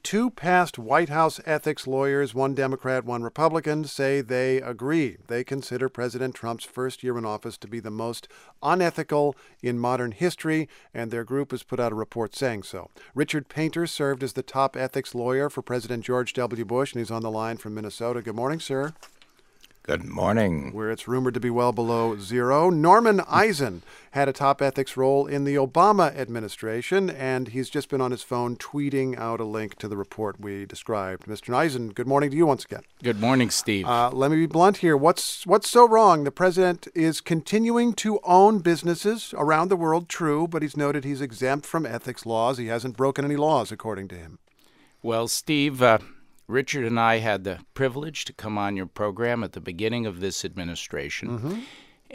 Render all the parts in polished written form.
two past White House ethics lawyers, one Democrat, one Republican, say they agree. They consider President Trump's first year in office to be the most unethical in modern history, and their group has put out a report saying so. Richard Painter served as the top ethics lawyer for President George W. Bush, and he's on the line from Minnesota. Good morning, sir. Good morning. Where it's rumored to be well below zero. Norman Eisen had a top ethics role in the Obama administration, and he's just been on his phone tweeting out a link to the report we described. Mr. Eisen, good morning to you once again. Good morning, Steve. Let me be blunt here. What's so wrong? The president is continuing to own businesses around the world, true, but he's noted he's exempt from ethics laws. He hasn't broken any laws, according to him. Well, Steve, Richard and I had the privilege to come on your program at the beginning of this administration,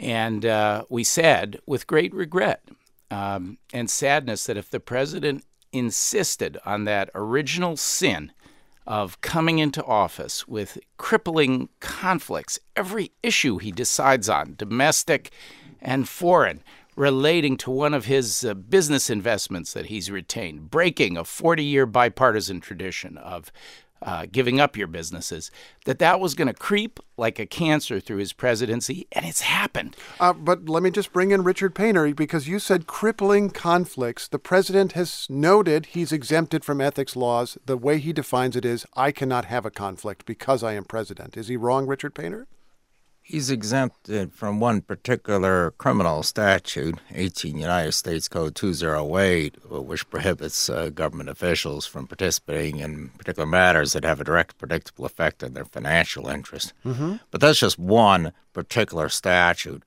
and we said, with great regret and sadness, that if the president insisted on that original sin of coming into office with crippling conflicts, every issue he decides on, domestic and foreign, relating to one of his business investments that he's retained, breaking a 40-year bipartisan tradition of giving up your businesses, that was going to creep like a cancer through his presidency, and it's happened. But let me just bring in Richard Painter, because you said crippling conflicts. The president has noted he's exempted from ethics laws. The way he defines it is, I cannot have a conflict because I am president. Is he wrong, Richard Painter? He's exempted from one particular criminal statute, 18 United States Code 208, which prohibits government officials from participating in particular matters that have a direct predictable effect on their financial interest. But that's just one particular statute.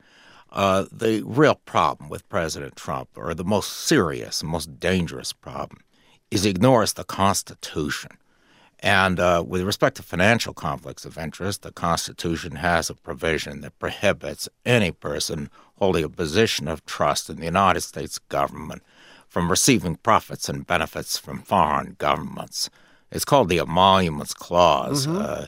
The real problem with President Trump, or the most serious and most dangerous problem, is he ignores the Constitution. And with respect to financial conflicts of interest, the Constitution has a provision that prohibits any person holding a position of trust in the United States government from receiving profits and benefits from foreign governments. It's called the Emoluments Clause,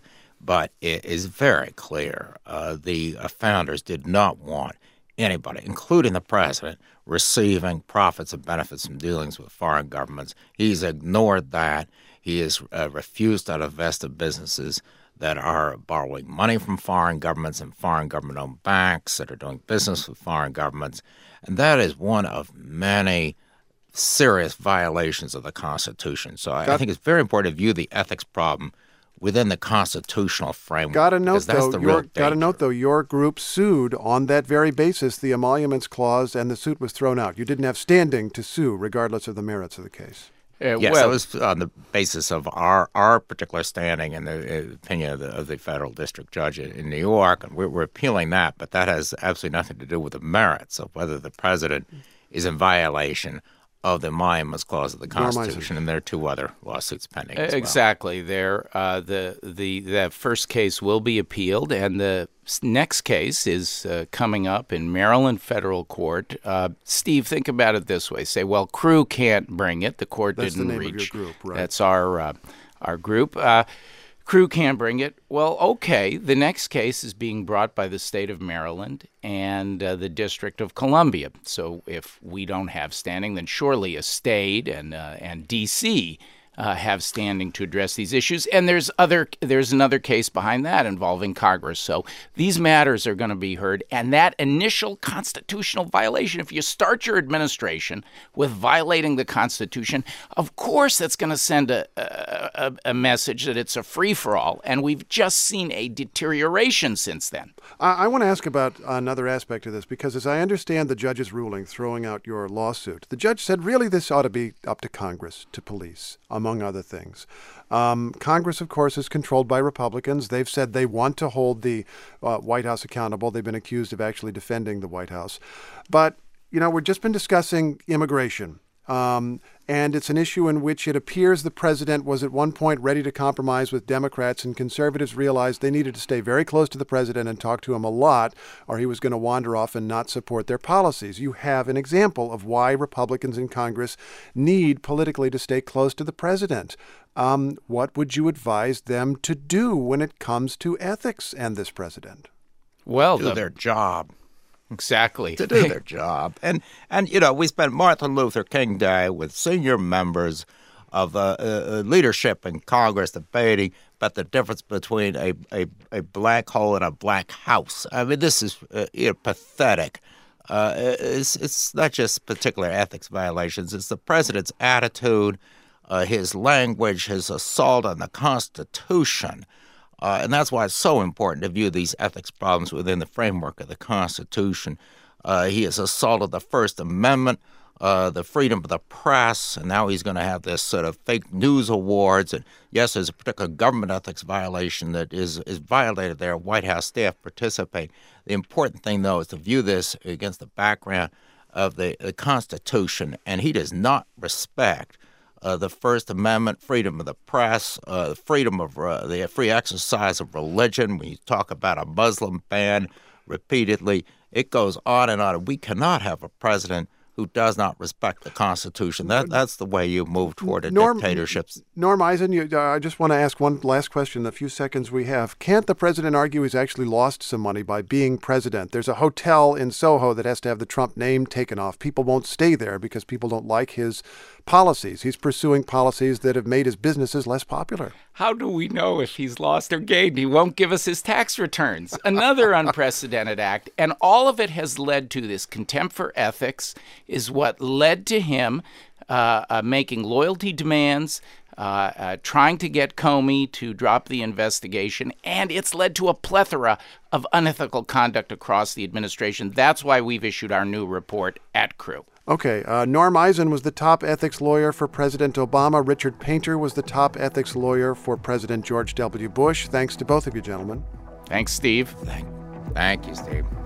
but it is very clear. The founders did not want anybody, including the president, receiving profits and benefits from dealings with foreign governments. He's ignored that. He has refused to divest of businesses that are borrowing money from foreign governments and foreign government-owned banks that are doing business with foreign governments. And that is one of many serious violations of the Constitution. So I think it's very important to view the ethics problem within the constitutional framework. Got to note, though, your group sued on that very basis, the Emoluments Clause, and the suit was thrown out. You didn't have standing to sue, regardless of the merits of the case. Yes, it was on the basis of our particular standing and the opinion of the federal district judge in New York, and we're appealing that, but that has absolutely nothing to do with the merits of whether the president is in violation of the Emoluments Clause of the Constitution, and there are two other lawsuits pending as well. Exactly. The first case will be appealed, and the next case is coming up in Maryland federal court. Steve, think about it this way. Say, well, Crew can't bring it. The court That's didn't the name reach. Of your group, right? That's our group. Crew can't bring it. Well, okay. The next case is being brought by the state of Maryland and the District of Columbia. So if we don't have standing, then surely a state and D.C. Have standing to address these issues. And there's another case behind that involving Congress. So these matters are going to be heard. And that initial constitutional violation, if you start your administration with violating the Constitution, of course that's going to send a message that it's a free-for-all. And we've just seen a deterioration since then. I want to ask about another aspect of this, because as I understand the judge's ruling throwing out your lawsuit, the judge said really this ought to be up to Congress to police, among other things. Congress, of course, is controlled by Republicans. They've said they want to hold the White House accountable. They've been accused of actually defending the White House. But, we've just been discussing immigration. And it's an issue in which it appears the president was at one point ready to compromise with Democrats, and conservatives realized they needed to stay very close to the president and talk to him a lot, or he was going to wander off and not support their policies. You have an example of why Republicans in Congress need politically to stay close to the president. What would you advise them to do when it comes to ethics and this president? Well, do their job. Exactly. To do their job. And we spent Martin Luther King Day with senior members of leadership in Congress debating about the difference between a black hole and a black house. I mean, this is pathetic. It's not just particular ethics violations. It's the president's attitude, his language, his assault on the Constitution. And that's why it's so important to view these ethics problems within the framework of the Constitution. He has assaulted the First Amendment, the freedom of the press, and now he's going to have this sort of fake news awards. And yes, there's a particular government ethics violation that is violated there. White House staff participate. The important thing, though, is to view this against the background of the Constitution, and he does not respect the First Amendment, freedom of the press, freedom of the free exercise of religion. When you talk about a Muslim ban repeatedly, it goes on and on. We cannot have a president who does not respect the Constitution. That's the way you move toward a dictatorship. Norm Eisen, I just want to ask one last question in the few seconds we have. Can't the president argue he's actually lost some money by being president? There's a hotel in Soho that has to have the Trump name taken off. People won't stay there because people don't like his policies. He's pursuing policies that have made his businesses less popular. How do we know if he's lost or gained? He won't give us his tax returns. Another unprecedented act. And all of it has led to this contempt for ethics is what led to him making loyalty demands, trying to get Comey to drop the investigation, and it's led to a plethora of unethical conduct across the administration. That's why we've issued our new report at Crew. Okay, Norm Eisen was the top ethics lawyer for President Obama. Richard Painter was the top ethics lawyer for President George W. Bush. Thanks to both of you, gentlemen. Thanks, Steve. Thank you, Steve.